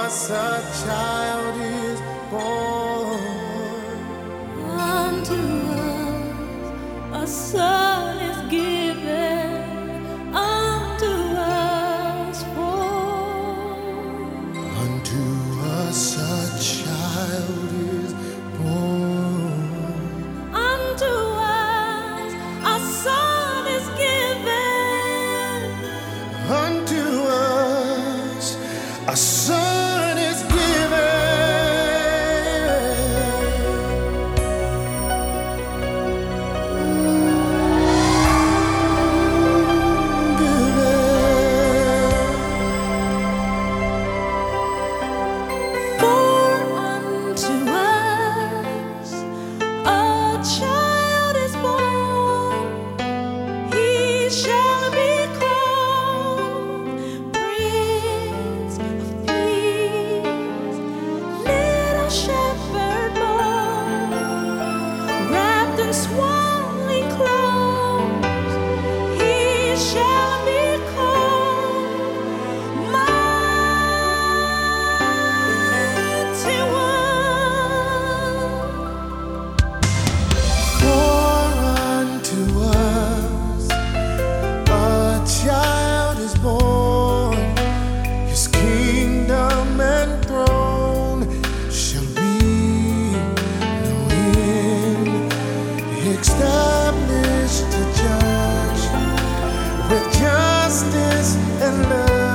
us a child is born. Unto us a son is given. Unto us born. Unto us a child is born. Unto us a son is given. Unto us a son is given. For unto us a child is born. He shall be called Prince of Peace. Little shepherd boy, wrapped in swaddling clothes, he shall be called Mighty One. For unto us a child is born. His kingdom and throne shall be no end. Established to judge with justice and love.